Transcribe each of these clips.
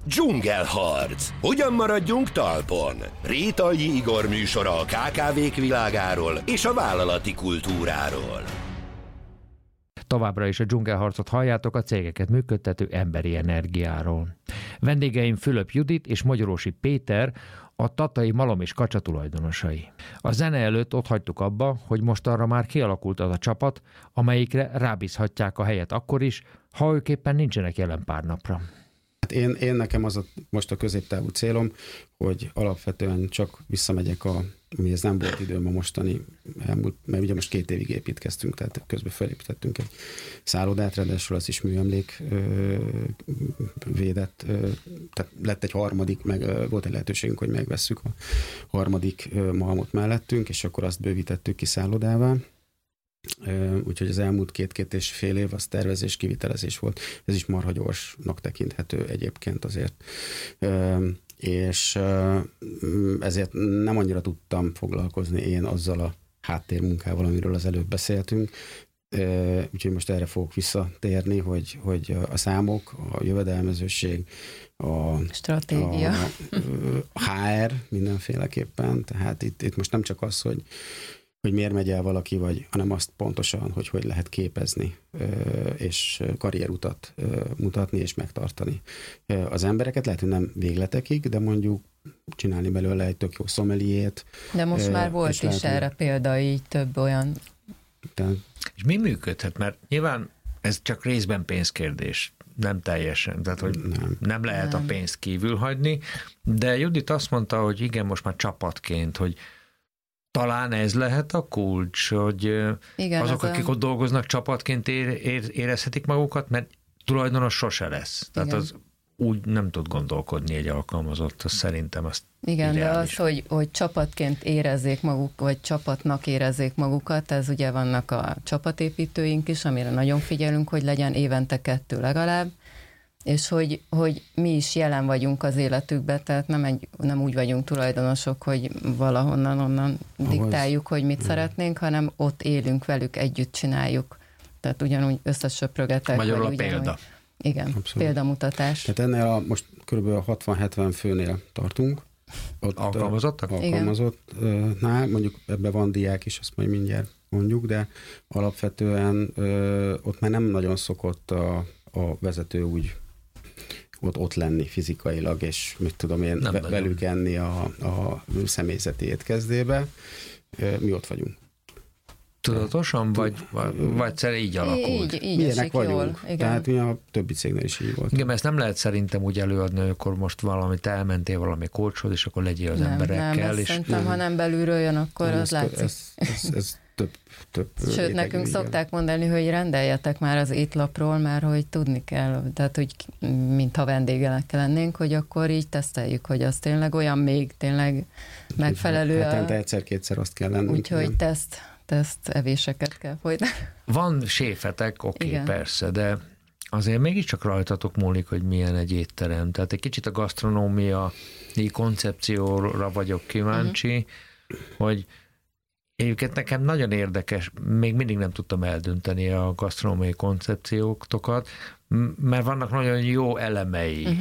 Dzsungelharc. Hogyan maradjunk talpon? Rétalji Igor műsora a KKV-k világáról és a vállalati kultúráról. Továbbra is a dzsungelharcot halljátok a cégeket működtető emberi energiáról. Vendégeim Fülöp Judit és Magyarósi Péter, a tatai malom és kacsa tulajdonosai. A zene előtt ott hagytuk abba, hogy mostanra már kialakult az a csapat, amelyikre rábízhatják a helyet akkor is, ha ők éppen nincsenek jelen pár napra. Én nekem az most a középtávú célom, hogy alapvetően csak visszamegyek ez nem volt időm a mostani elmúlt, mert ugye most 2 évig építkeztünk, tehát közben felépítettünk egy szállodát, ráadásul az is műemlék védett, tehát lett egy harmadik, meg volt egy lehetőségünk, hogy megvesszük a harmadik malmot mellettünk, és akkor azt bővítettük ki szállodává. Úgyhogy az elmúlt 2-2,5 év az tervezés, kivitelezés volt. Ez is marha gyorsnak tekinthető egyébként azért. És ezért nem annyira tudtam foglalkozni én azzal a háttérmunkával, amiről az előbb beszéltünk. Úgyhogy most erre fogok visszatérni, hogy a számok, a jövedelmezőség, a stratégia, a HR mindenféleképpen. Tehát itt most nem csak az, hogy miért megy el valaki, hanem azt pontosan, hogy lehet képezni, és karrierutat mutatni, és megtartani az embereket. Lehet, hogy nem végletekig, de mondjuk csinálni belőle egy tök jó szomeliét. De most már volt is erre példa, így több olyan. És mi működhet? Mert nyilván ez csak részben pénzkérdés, nem teljesen, tehát hogy nem lehet a pénzt kívül hagyni, de Judit azt mondta, hogy igen, most már csapatként, hogy talán ez lehet a kulcs, hogy igen, azok, akik ott dolgoznak csapatként érezhetik magukat, mert tulajdonos sose lesz. Tehát igen. Az úgy nem tud gondolkodni egy alkalmazott, az szerintem azt igen, ideális. De az, hogy csapatként érezzék maguk, vagy csapatnak érezzék magukat, ez ugye vannak a csapatépítőink is, amire nagyon figyelünk, hogy legyen évente 2 legalább, és hogy mi is jelen vagyunk az életükben, tehát nem úgy vagyunk tulajdonosok, hogy valahonnan onnan diktáljuk, hogy mit szeretnénk, hanem ott élünk velük, együtt csináljuk. Tehát ugyanúgy összesöprögetek. Magyarul a példa. Igen, abszolút. Példamutatás. Tehát ennél most kb. 60-70 főnél tartunk. Ott alkalmazottak? Alkalmazottnál, mondjuk ebben van diák is, azt majd mindjárt mondjuk, de alapvetően ott már nem nagyon szokott a vezető úgy ott lenni fizikailag, és mit tudom én, velük enni a személyzeti étkezdébe. Mi ott vagyunk. Tudatosan, vagy így alakult? Így esik jól. Igen. Tehát mi a többi cégnél is így volt. Igen, mert ezt nem lehet szerintem úgy előadni, hogy akkor most elmentél valami coachhoz, és akkor legyél az emberekkel. Nem, szerintem, ha nem belülről jön, akkor az látszik. Ez több sőt, nekünk szokták mondani, hogy rendeljetek már az étlapról, mert hogy tudni kell, tehát hogy mintha vendégenek lennénk, hogy akkor így teszteljük, hogy az tényleg olyan még tényleg megfelelő. Hetente 1-2-szer azt kell lennünk. Úgyhogy teszt evéseket kell folytatni. Van séfetek, oké, persze, de azért mégiscsak rajtatok múlik, hogy milyen egy étterem. Tehát egy kicsit a gasztronómiai koncepcióra vagyok kíváncsi, hogy egyébként nekem nagyon érdekes, még mindig nem tudtam eldönteni a gasztronómiai koncepciótokat, mert vannak nagyon jó elemei.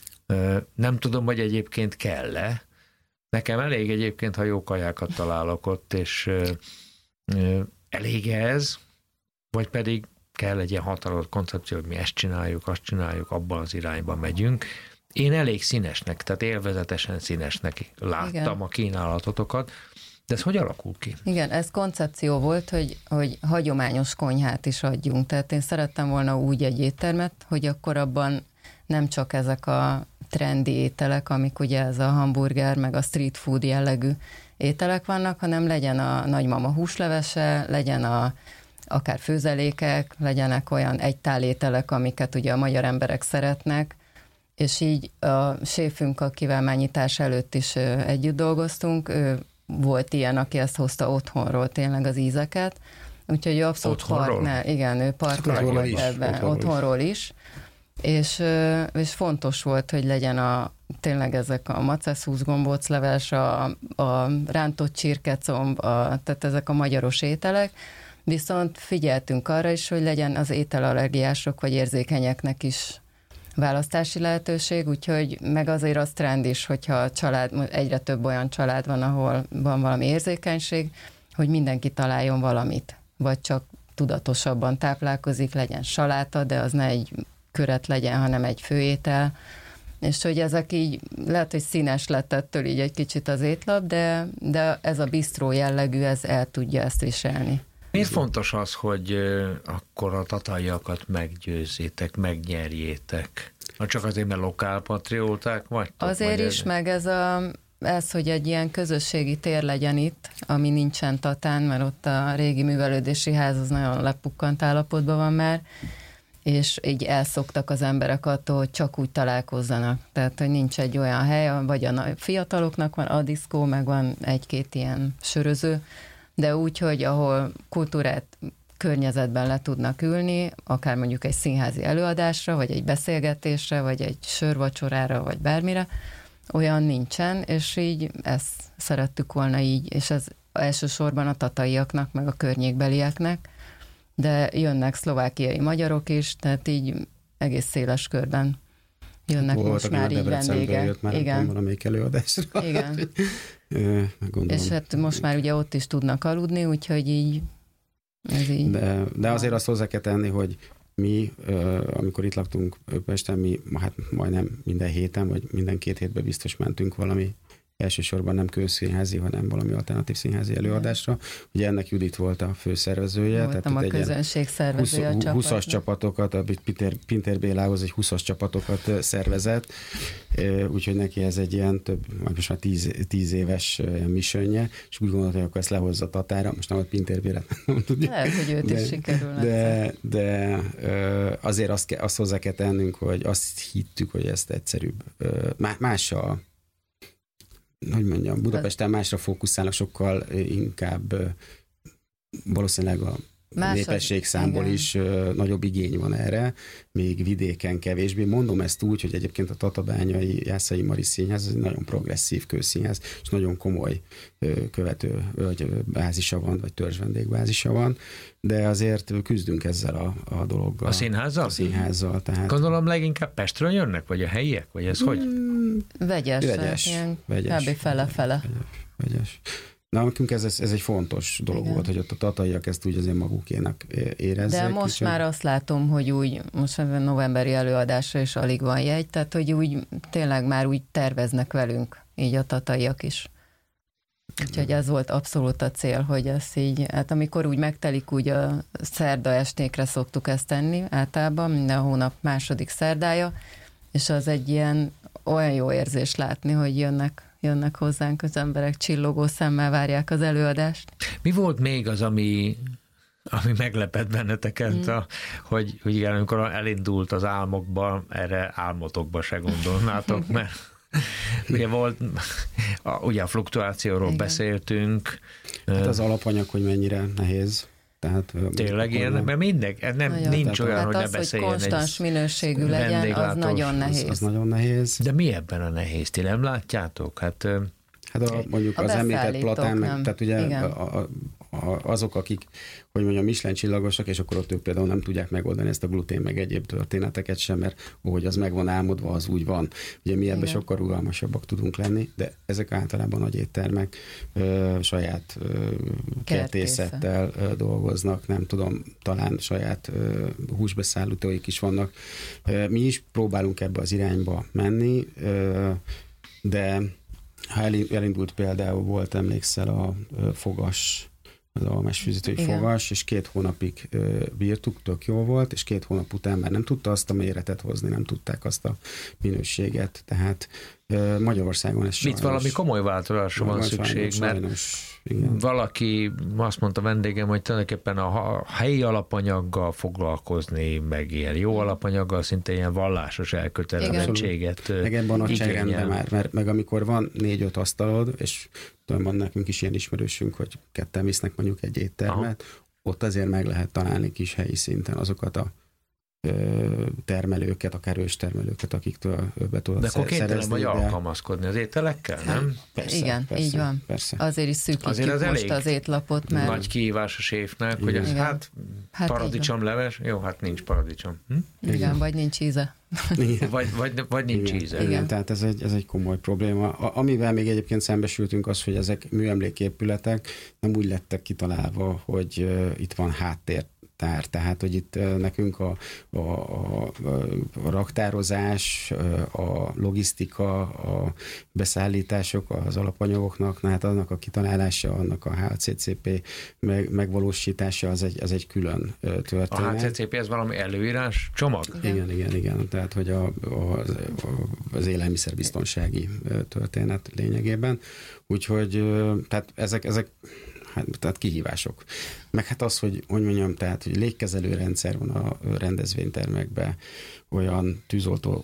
Nem tudom, hogy egyébként kell-e. Nekem elég egyébként, ha jó kajákat találok ott, és elég ez, vagy pedig kell egy ilyen határozott koncepció, hogy mi ezt csináljuk, azt csináljuk, abban az irányba megyünk. Én elég színesnek, tehát élvezetesen színesnek láttam a kínálatotokat, de ez hogy alakul ki? Igen, ez koncepció volt, hogy hagyományos konyhát is adjunk. Tehát én szerettem volna úgy egy éttermet, hogy akkor abban nem csak ezek a trendi ételek, amik ugye ez a hamburger, meg a street food jellegű ételek vannak, hanem legyen a nagymama húslevese, legyen akár főzelékek, legyenek olyan egytál ételek, amiket ugye a magyar emberek szeretnek, és így a séfünk, akivel már nyitás előtt is együtt dolgoztunk, ő volt ilyen, aki ezt hozta otthonról tényleg az ízeket, úgyhogy ő abszolút partner, igen, ő partner volt ebben, otthonról is. És fontos volt, hogy legyen tényleg ezek a maceszúsz gombócleves, a rántott csirkecomb, tehát ezek a magyaros ételek, viszont figyeltünk arra is, hogy legyen az ételallergiások vagy érzékenyeknek is választási lehetőség, úgyhogy meg azért az trend is, hogyha egyre több olyan család van, ahol van valami érzékenység, hogy mindenki találjon valamit, vagy csak tudatosabban táplálkozik, legyen saláta, de az ne egy köret legyen, hanem egy főétel, és hogy ezek így, lehet, hogy színes lett ettől így egy kicsit az étlap, de ez a bisztró jellegű, ez el tudja ezt viselni. Miért fontos az, hogy akkor a tatajjakat meggyőzzétek, megnyerjétek? Csak azért, mert lokálpatrióták vagytok? Azért is, meg ez, hogy egy ilyen közösségi tér legyen itt, ami nincsen Tatán, mert ott a régi művelődési ház az nagyon lepukkant állapotban van már, és így elszoktak az emberek attól, hogy csak úgy találkozzanak. Tehát, hogy nincs egy olyan hely, vagy a fiataloknak van a diszkó, meg van egy-két ilyen söröző, de úgy, hogy ahol kultúrát környezetben le tudnak ülni, akár mondjuk egy színházi előadásra, vagy egy beszélgetésre, vagy egy sörvacsorára, vagy bármire, olyan nincsen, és így ezt szerettük volna így, és ez elsősorban a tataiaknak, meg a környékbelieknek, de jönnek szlovákiai magyarok is, tehát így egész széles körben jönnek most már így vendégek. Jött már igen. Valamelyik előadásra. Igen. És hát most már ugye ott is tudnak aludni, úgyhogy így ez így. De azért azt hozzá kell tenni, hogy mi, amikor itt laktunk Pesten, mi hát majdnem minden héten, vagy minden 2 hétben biztos mentünk valami, elsősorban nem közszínházi, hanem valami alternatív színházi előadásra. Ugye ennek Judit volt a főszervezője. Voltam a közönség szervezője a 20-as csapatokat, a Pintér Bélához egy 20-as csapatokat szervezett, úgyhogy neki ez egy ilyen most már 10 éves missionnye, és úgy gondolta, hogy akkor ezt lehozza Tatára, most nem a Pintér Bélát, nem tudja. Lehet, hogy őt is sikerül. De azért azt hozzá kell tennünk, hogy azt hittük, hogy ezt egyszerűbb. Más hogy mondjam, Budapesten másra fókuszálnak, sokkal inkább valószínűleg a népességszámból is nagyobb igény van erre, még vidéken kevésbé. Mondom ezt úgy, hogy egyébként a tatabányai Jászai Mari Színház egy nagyon progresszív közszínház, és nagyon komoly követő vagy bázisa van, vagy törzsvendégbázisa van, de azért küzdünk ezzel a dologgal. A színházzal? A színházzal. Tehát... Gondolom leginkább Pestről jönnek, vagy a helyiek, vagy ez hogy? Vegyes. Kb. fele-fele. Vegyes. Na, nekünk ez egy fontos dolog igen. volt, hogy ott a tataiak ezt úgy azért magukénak érezzék. De most már azt látom, hogy úgy, most a novemberi előadásra is alig van jegy, tehát hogy úgy tényleg már úgy terveznek velünk, így a tataiak is. Úgyhogy ez volt abszolút a cél, hogy ez így, hát amikor úgy megtelik, úgy a szerda estékre szoktuk ezt tenni, általában minden hónap második szerdája, és az egy ilyen olyan jó érzés látni, hogy jönnek hozzánk az emberek, csillogó szemmel várják az előadást. Mi volt még az, ami meglepett benneteket, hogy igen, amikor elindult az álmokba, erre álmotokba se gondolnátok, mert ugye volt, ugye a fluktuációról igen. beszéltünk. Hát az alapanyag, hogy mennyire nehéz. Tehát, tényleg ilyen, mert nincs olyan, hogy ne beszéljen egy konstans minőségű legyen, az nagyon nehéz. Az nagyon nehéz. De mi ebben a nehéz? Ti nem látjátok? Hát mondjuk az említett platán, tehát ugye azok, akik, hogy mondjam, Michelin csillagosak, és akkor ott ők például nem tudják megoldani ezt a glutén, meg egyéb történeteket sem, mert ahogy az meg van álmodva, az úgy van. Ugye mi ebben sokkal rugalmasabbak tudunk lenni, de ezek általában nagy éttermek, saját kertészettel dolgoznak, nem tudom, talán saját húsbeszállítóik is vannak. Mi is próbálunk ebbe az irányba menni, de ha elindult például, volt, emlékszel, a fogas, az almásfűzítői fogas, és 2 hónapig bírtuk, tök jó volt, és 2 hónap után már nem tudta azt a méretet hozni, nem tudták azt a minőséget, tehát Magyarországon ez sajnos... Mit valami komoly változásra van szükség, sajnos, mert valaki azt mondta vendégem, hogy tulajdonképpen a helyi alapanyaggal foglalkozni, meg ilyen jó alapanyaggal, szinte ilyen vallásos elkötelezettséget meg ebben a nagyságrendben már, mert meg amikor van 4-5 asztalod, és van nekünk is ilyen ismerősünk, hogy ketten visznek mondjuk egy éttermet, ott azért meg lehet találni kis helyi szinten azokat a termelőket, akár őstermelőket, akiktől be tudod szerezni. De akkor kénytelen vagy alkalmazkodni az ételekkel, nem? Persze, igen, persze, így van. Persze. Azért is szűkítjük az most az étlapot, mert... Nagy kihívás a séfnek, hogy ez paradicsomleves, jó, hát nincs paradicsom. Igen, vagy nincs íze. Vagy nincs íze. Igen, tehát ez egy komoly probléma. Amivel még egyébként szembesültünk az, hogy ezek műemléképületek nem úgy lettek kitalálva, hogy itt van háttértár. Tehát, hogy itt nekünk a raktározás, a logisztika, a beszállítások az alapanyagoknak, hát annak a kitalálása, annak a HACCP megvalósítása az egy külön történet. A HACCP ez valami előírás csomag? Igen. Tehát, hogy az élelmiszerbiztonsági történet lényegében. Úgyhogy tehát ezek tehát kihívások. Meg hát az, hogy mondjam, tehát, hogy légkezelő rendszer van a rendezvénytermekben, olyan tűzoltó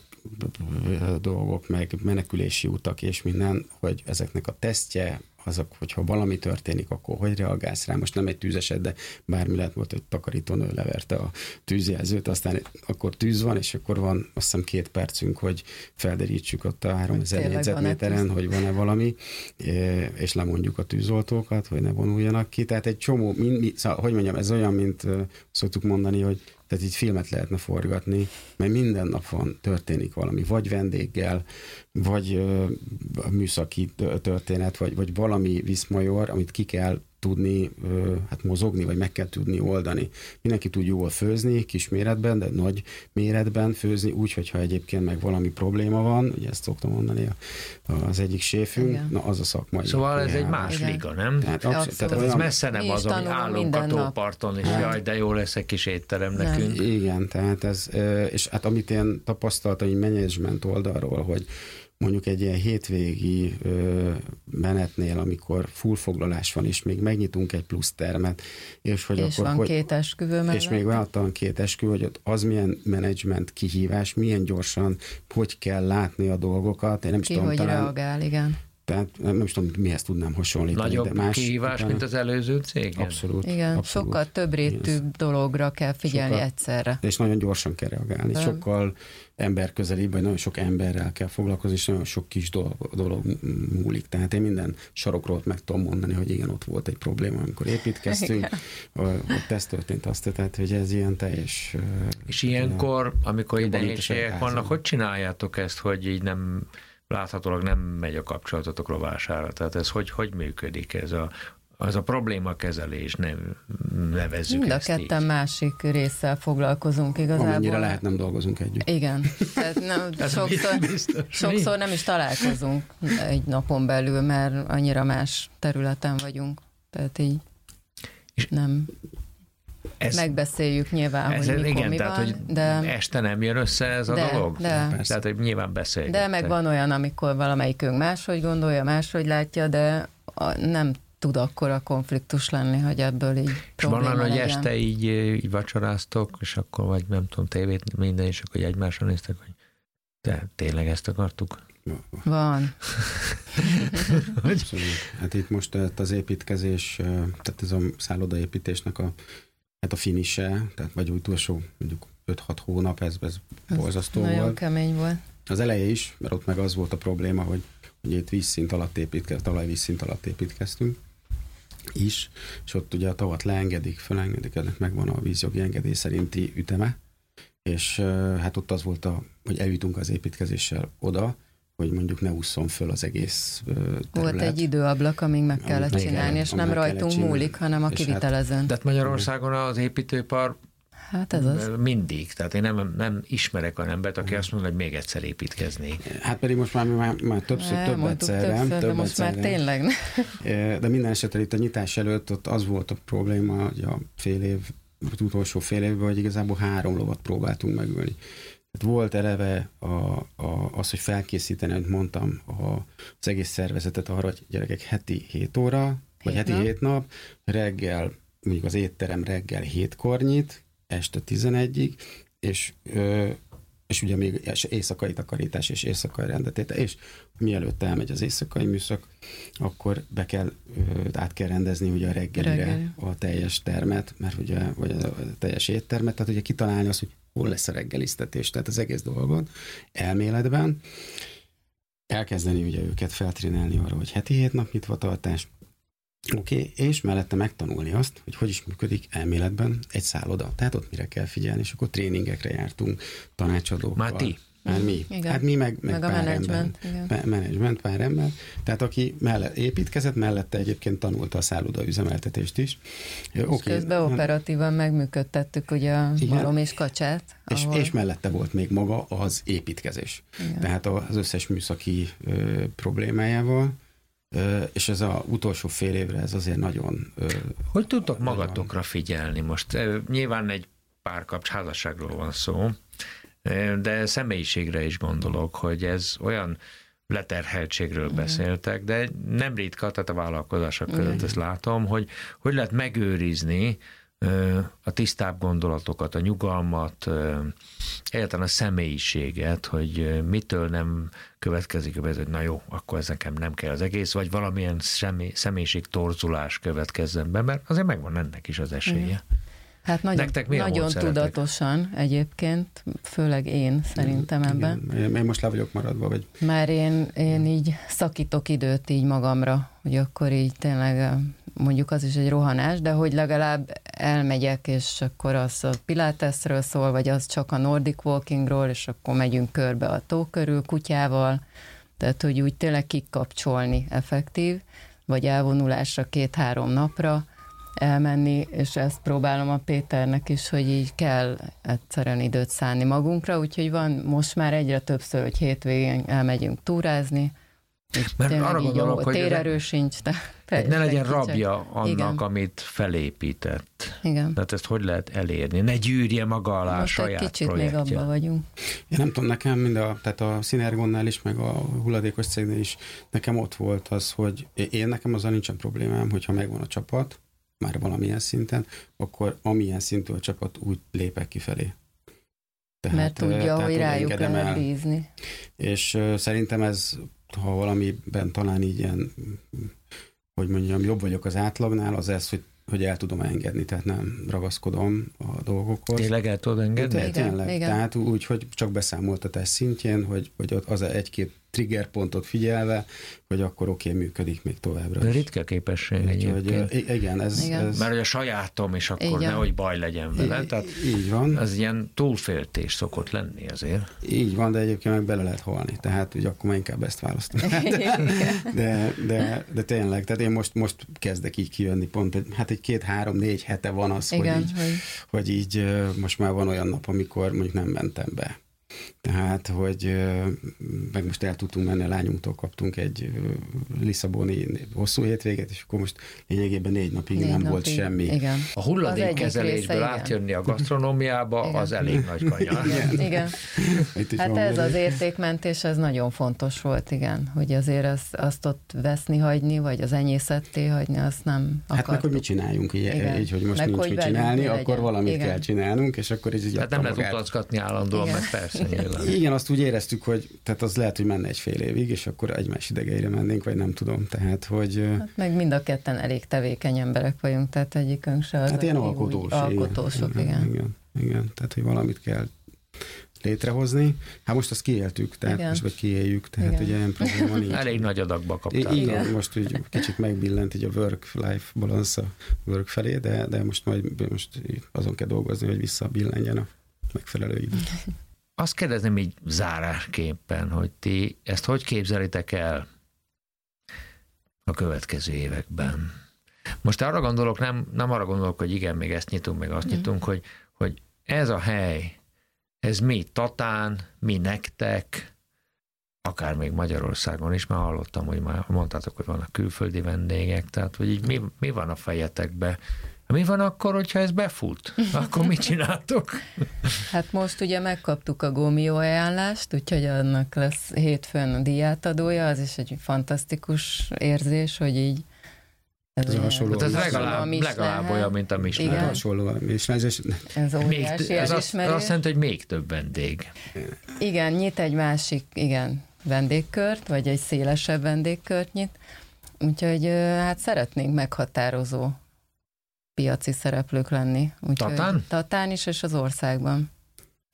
dolgok, meg menekülési utak és minden, hogy ezeknek a tesztje, azok, hogyha valami történik, akkor hogy reagálsz rá? Most nem egy tűzeset, de bármi lehet volt, hogy takarítónő leverte a tűzjelzőt, aztán akkor tűz van, és akkor van azt hiszem 2 percünk, hogy felderítsük ott a 3000 négyzetméteren, hogy van-e valami, és lemondjuk a tűzoltókat, hogy ne vonuljanak ki. Tehát egy csomó, szóval, hogy mondjam, ez olyan, mint szoktuk mondani, hogy tehát így filmet lehetne forgatni, mert minden nap történik valami, vagy vendéggel, vagy műszaki történet, vagy valami viszmajor, amit ki kell tudni mozogni, vagy meg kell tudni oldani. Mindenki tud jól főzni, kis méretben, de nagy méretben főzni, úgy, hogyha egyébként meg valami probléma van, ugye ezt szoktam mondani az egyik séfünk, na az a szakmai. Szóval ez egy más liga, nem? Tehát ez messze nem az, hogy állunk a tóparton, és jaj, de jó lesz egy kis étterem nekünk. Igen, tehát ez, és hát amit én tapasztaltam, hogy menedzsment oldalról, hogy mondjuk egy ilyen hétvégi menetnél, amikor full foglalás van, és még megnyitunk egy plusz termet, és hogy és akkor... van 2 esküvő mellett. És még van 2 esküvő, hogy ott az milyen menedzsment kihívás, milyen gyorsan, hogy kell látni a dolgokat. Én nem tudom, hogy reagál, igen. Tehát nem is tudom, mihez tudnám hasonlítani. Nagyobb de más kihívás, mint az előző cég? Abszolút. Igen, abszolút. Sokkal több rétű dologra kell figyelni egyszerre. És nagyon gyorsan kell reagálni. Sokkal emberközelibb, vagy nagyon sok emberrel kell foglalkozni, és nagyon sok kis dolog múlik. Tehát én minden sarokról meg tudom mondani, hogy igen, ott volt egy probléma, amikor építkeztünk, ott ez történt azt, tehát hogy ez ilyen teljes... És ilyenkor, amikor így nehézségek vannak, hogy csináljátok ezt, hogy így nem... láthatólag nem megy a kapcsolatotok rovására. Tehát ez hogy működik ez a problémakezelés, nevezzük mind ezt a ketten így. Másik résszel foglalkozunk igazából. Amennyire lehet, nem dolgozunk együtt. Igen. Tehát sokszor nem is találkozunk egy napon belül, mert annyira más területen vagyunk. Tehát így nem... megbeszéljük nyilván, hogy mikor igen, mi tehát, van. Hogy de este nem jön össze ez a dolog? Tehát, hogy nyilván beszélgettek. De meg van olyan, amikor valamelyikünk máshogy gondolja, máshogy látja, de nem tud akkora konfliktus lenni, hogy ebből így probléma legyen. És van, hogy este így vacsoráztok, és akkor vagy nem tudom, tévét, minden, és akkor egymásra néztek, hogy de tényleg ezt akartuk? Van. Hát itt most az építkezés, tehát ez a szállodaépítésnek a finise, tehát vagy utolsó mondjuk 5-6 hónap, ez borzasztó volt. Nagyon kemény volt. Az eleje is, mert ott meg az volt a probléma, hogy itt vízszint alatt talajvízszint alatt építkeztünk is, és ott ugye a tavat leengedik, fölengedik, ennek megvan a vízjogi engedély szerinti üteme, és hát ott az volt, hogy eljutunk az építkezéssel oda, hogy mondjuk ne ússzon föl az egész terület. Volt egy időablak, amíg meg kellett csinálni, és nem rajtunk múlik, hanem a kivitelezőn. Tehát Magyarországon az építőipar hát ez az. Mindig. Tehát én nem ismerek olyan embert, aki azt mondja, hogy még egyszer építkezni. Hát pedig most már több egyszerre. De most már tényleg. De minden esetre itt a nyitás előtt ott az volt a probléma, hogy a utolsó fél évben, hogy igazából 3 lovat próbáltunk megölni. Volt eleve az, hogy felkészíteni, amit mondtam, az egész szervezetet arra, hogy gyerekek heti 7 óra, vagy heti 7 nap, reggel, mondjuk az étterem reggel 7-kor nyit, este 11-ig, és ugye még éjszakai takarítás és éjszakai rendetétel, és mielőtt elmegy az éjszakai műszak, akkor át kell rendezni ugye a reggelire a teljes termet, mert ugye, vagy a teljes éttermet, tehát ugye kitalálni azt, hogy hol lesz a reggeliztetés, tehát az egész dolgot elméletben. Elkezdeni ugye őket feltrénálni arra, hogy heti 7 nap nyitvatartás, oké, és mellette megtanulni azt, hogy is működik elméletben egy szálloda. Tehát ott mire kell figyelni, és akkor tréningekre jártunk, tanácsadókkal. Már ti? Már mi. Igen. Hát mi meg a pár menedzsment. Menedzsment, pár ember. Tehát aki építkezett, mellette egyébként tanulta a szálloda üzemeltetést is. És közben operatívan megműködtettük ugye a Malom és Kacsát. És mellette volt még maga az építkezés. Igen. Tehát az összes műszaki problémájával, és ez az utolsó fél évre ez azért nagyon... Hogy tudtok magatokra figyelni most? Nyilván egy házasságról van szó, de személyiségre is gondolok, hogy ez olyan leterheltségről beszéltek, de nem ritka, tehát a vállalkozások között ezt látom, hogy lehet megőrizni a tisztább gondolatokat, a nyugalmat, egyáltalán a személyiséget, hogy mitől nem következik, hogy na jó, akkor ez nekem nem kell az egész, vagy valamilyen személyiség torzulás következzen be, mert azért megvan ennek is az esélye. Hát nagyon tudatosan egyébként, főleg én szerintem ebben. Én most le vagyok maradva, vagy... Már én így szakítok időt így magamra, hogy akkor így tényleg mondjuk az is egy rohanás, de hogy legalább elmegyek, és akkor az a Pilatesről szól, vagy az csak a Nordic Walkingról, és akkor megyünk körbe a tó körül kutyával, tehát hogy úgy tényleg kikapcsolni effektív, vagy elvonulásra 2-3 napra elmenni, és ezt próbálom a Péternek is, hogy így kell egyszerűen időt szánni magunkra, úgyhogy van most már egyre többször, hogy hétvégén elmegyünk túrázni, mert arra gondolok, hogy térerő sincs, ne legyen rabja annak, igen, amit felépített. Igen. Tehát ezt hogy lehet elérni? Ne gyűrje maga alá most saját projektje. Most egy kicsit projektje. még abban vagyunk. Én nem tudom, nekem tehát a Synergonnál is, meg a hulladékos cégnél is nekem ott volt az, hogy nekem azzal nincsen problémám, hogyha megvan a csapat, már valamilyen szinten, akkor amilyen szintű a csapat, úgy lépek kifelé. Tehát, mert tudja, hogy rájuk lehet bízni. És szerintem ez, ha valamiben talán így ilyen, hogy mondjam, jobb vagyok az átlagnál, az ez, hogy el tudom engedni, tehát nem ragaszkodom a dolgokhoz. Tényleg el tudod engedni? Tényleg. Tehát úgy, hogy csak beszámoltatás szintjén, hogy az egy-két triggerpontot figyelve, hogy akkor oké, működik még továbbra. De ritka képesség egyébként. Igen, ez... Mert hogy a sajátom, és akkor nehogy baj legyen vele. Tehát így van. Ez ilyen túlféltés szokott lenni azért. Így van, de egyébként meg bele lehet halni. Tehát ugye akkor már inkább ezt választom. de tényleg, tehát én most kezdek így kijönni pont, hát egy 2-3-4 hete van az, igen, hogy így most már van olyan nap, amikor mondjuk nem mentem be. Tehát, hogy meg most el tudtunk menni, a lányunktól kaptunk egy lisszaboni hosszú hétvégét, és akkor most lényegében 4 napig nem volt semmi. Igen. A hulladékkezelésből átjönni a gasztronómiába, igen, az elég nagy kanyar. Igen. Hát ez az értékmentés, ez nagyon fontos volt, igen, hogy azért azt ott veszni hagyni, vagy az enyészetté hagyni, azt nem akartuk. Hát meg, hogy mit csináljunk, így, hogy most meg nincs mit csinálni, akkor valamit kell csinálnunk, és akkor így hát nem lehet utazgatni állandóan, meg persze. Igen, azt úgy éreztük, hogy tehát az lehet, hogy menne egy fél évig, és akkor egymás idegeire mennénk, vagy nem tudom. Tehát, hogy... Hát meg mind a ketten elég tevékeny emberek vagyunk, tehát egyikünk se az. Hát ilyen alkotósok, igen. Igen, tehát, hogy valamit kell létrehozni. Hát most azt kiéltük, tehát igen, most vagy kiéljük, tehát ugye ilyen probléma nincs. Elég nagy adagba kaptál. Igen, most úgy kicsit megbillent így a work-life balance a work felé, de most azon kell dolgozni, hogy visszabillenjen a megfelelő idő. Azt kérdezném így zárásképpen, hogy ti ezt hogy képzelitek el a következő években? Most arra gondolok, nem arra gondolok, hogy igen, még ezt nyitunk, meg azt nyitunk, hogy ez a hely, ez mi Tatán, mi nektek, akár még Magyarországon is, már hallottam, hogy már mondtátok, hogy vannak külföldi vendégek, tehát hogy így mi van a fejetekben? Mi van akkor, hogyha ez befut? Akkor mit csináltok? Hát most ugye megkaptuk a Gómió ajánlást, úgyhogy annak lesz hétfőn a díjátadója, az is egy fantasztikus érzés, hogy így ez hasonló. Hát ez legalább olyan, mint a Michelin. Igen. Hasonló a Michelin. Ez óriási elismerés. Azt jelenti, hogy még több vendég. Igen, nyit egy másik, vendégkört, vagy egy szélesebb vendégkört nyit. Úgyhogy hát szeretnénk meghatározó piaci szereplők lenni. Tatán? Tatán is, és az országban.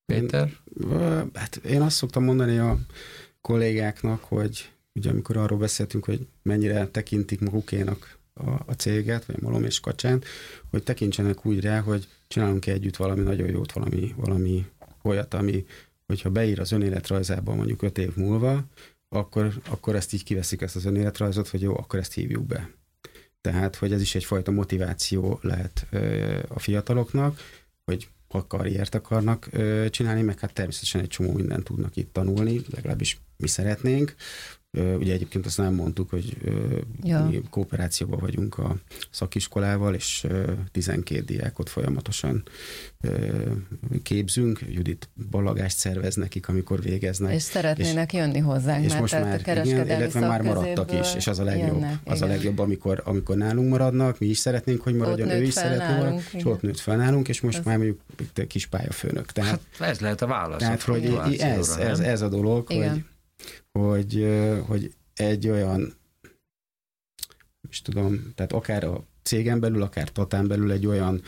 Péter? Hát én azt szoktam mondani a kollégáknak, hogy ugye amikor arról beszéltünk, hogy mennyire tekintik magukénak a céget, vagy a Malom és Kacsán, hogy tekintsenek úgy rá, hogy csinálunk együtt valami nagyon jót, valami olyat, ami, hogyha beír az önéletrajzába mondjuk 5 év múlva, akkor ezt így kiveszik ezt az önéletrajzot, hogy jó, akkor ezt hívjuk be. Tehát, hogy ez is egyfajta motiváció lehet a fiataloknak, hogy ha karriert akarnak csinálni, meg hát természetesen egy csomó mindent tudnak itt tanulni, legalábbis mi szeretnénk. Ugye egyébként azt nem mondtuk, hogy mi kooperációban vagyunk a szakiskolával, és 12 diákot folyamatosan képzünk. Judit ballagást szervez nekik, amikor végeznek. És szeretnének jönni hozzánk, és mert most már, a kereskedelmi illetve már maradtak is, és az a legjobb. Az a legjobb, amikor nálunk maradnak, mi is szeretnénk, hogy maradjon, ő is szeretné maradni, és ott nőtt fel nálunk, és most már mondjuk kis pályafőnök. Tehát, hát ez lehet a válasz. Tehát, hogy ez a dolog, hogy egy olyan, és tudom, tehát akár a cégen belül, akár Tatán belül egy olyan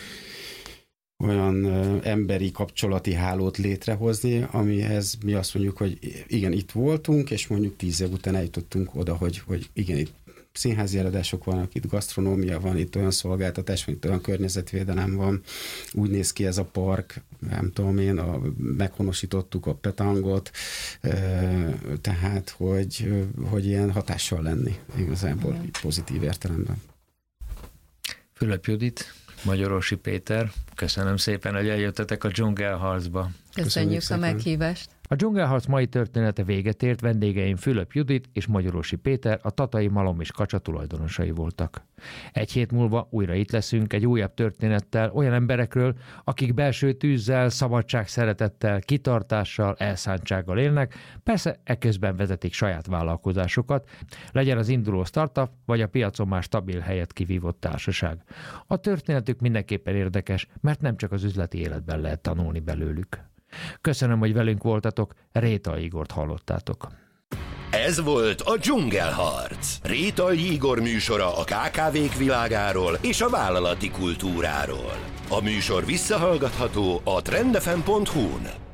emberi kapcsolati hálót létrehozni, amihez mi azt mondjuk, hogy igen, itt voltunk, és mondjuk 10 év után eljutottunk oda, hogy igen, itt színházi eladások vannak, itt gasztronómia van, itt olyan szolgáltatás van, itt olyan környezetvédelem van, úgy néz ki ez a park, nem tudom én, meghonosítottuk a petangot, tehát, hogy ilyen hatással lenni igazából pozitív értelemben. Fülöp Judit, Magyarósi Péter, köszönöm szépen, hogy eljöttetek a dzsungelharcba. Köszönjük a meghívást. A dzsungelharc mai története véget ért, vendégeim Fülöp Judit és Magyarósi Péter, a tatai Malom és Kacsa tulajdonosai voltak. Egy hét múlva újra itt leszünk egy újabb történettel olyan emberekről, akik belső tűzzel, szabadságszeretettel, kitartással, elszántsággal élnek, persze eközben vezetik saját vállalkozásokat, legyen az induló startup, vagy a piacon már stabil helyet kivívott társaság. A történetük mindenképpen érdekes, mert nem csak az üzleti életben lehet tanulni belőlük. Köszönöm, hogy velünk voltatok, Rétai Igort hallottátok. Ez volt a Dzsungelharc. Rétai Igor műsora a KKV-k világáról és a vállalati kultúráról. A műsor visszahallgatható a trendfm.hu-n.